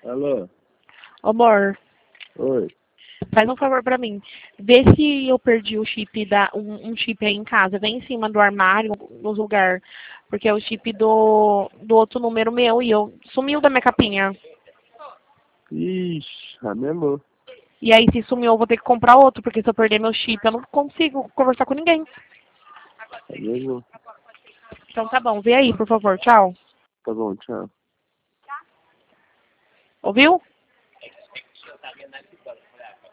Alô? Amor, Oi. faz um favor pra mim. Vê se eu perdi o chip um chip aí em casa. Vem em cima do armário, no lugar. Porque é o chip do outro número meu e eu sumiu da minha capinha. Ixi, amor. E aí, se sumiu, eu vou ter que comprar outro, porque se eu perder meu chip, eu não consigo conversar com ninguém. Amor. Então tá bom, vê aí, por favor. Tchau. Tá bom, tchau. Ouviu?